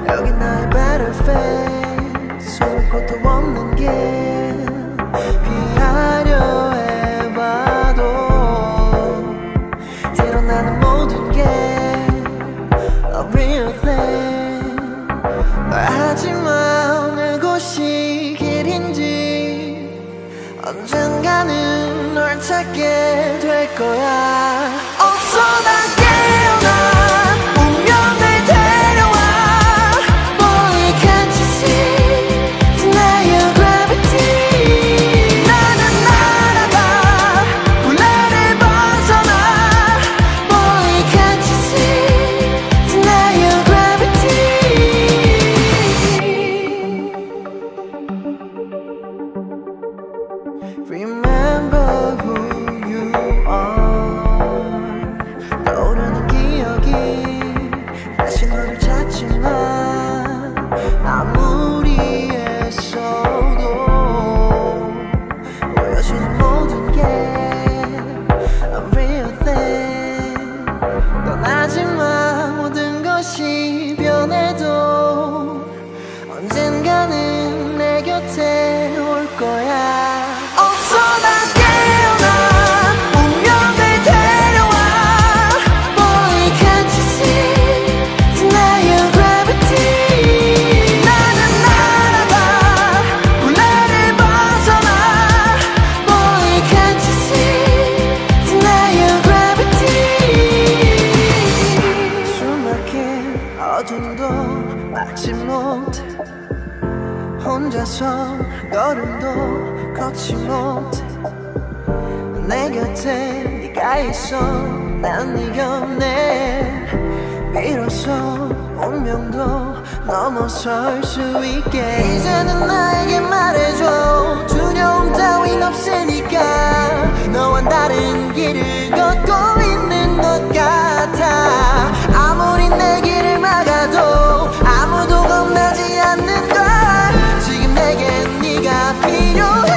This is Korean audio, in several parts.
여기 나의 battlefield 숨을 곳도 없는 길 피하려 해봐도 드러나는 모든 게 a real thing 하지만 그곳이 길인지 언젠가는 널 찾게 될 거야 어서 난 깨어나 운명을 데려와 Boy can't you see Deny your gravity 나는 날아가 굴레를 벗어나 Boy can't you see Deny your gravity Remember who you are 떠오르는 기억이 다시 너를 찾지만 아무리 애써도 보여지는 모든 게 a real thing 떠나지만 모든 것이 변해도 언젠가는 내 곁에 올 거야 어서 난 깨어나 운명을 데려와 Boy can't you see Deny your gravity 나는 날아가 굴레를 벗어나 Boy can't you see Deny your gravity 숨막힌 어둠도 막지 못해 혼자서 걸음도 걷지 못해 내 곁에 네가 있어 난 네 곁에 비로소 운명도 넘어설 수 있게 이제는 나에게 말해줘 두려움 따윈 없으니까 너와 다른 길을 걷고 있는 것 같아 아무리 내 길을 막아도 아무도 겁나지 않는 걸 지금 내겐 네가 필요해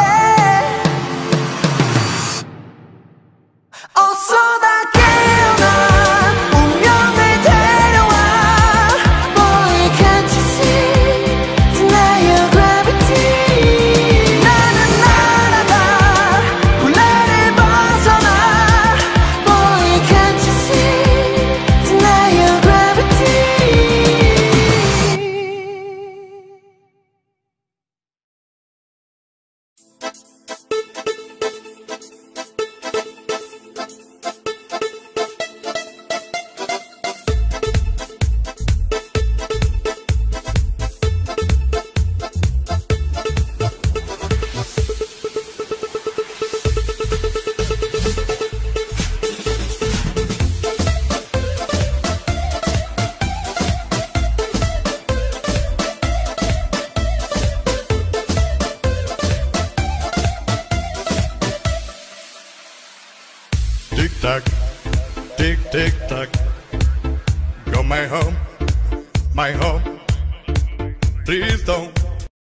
어서 다 깨어나 운명을 데려와 Boy can't you see Deny your gravity 나는 날아가 굴레를 벗어나 Boy can't you see Deny your gravity Tick tock, tick tick tock. Go my home, my home. Please don't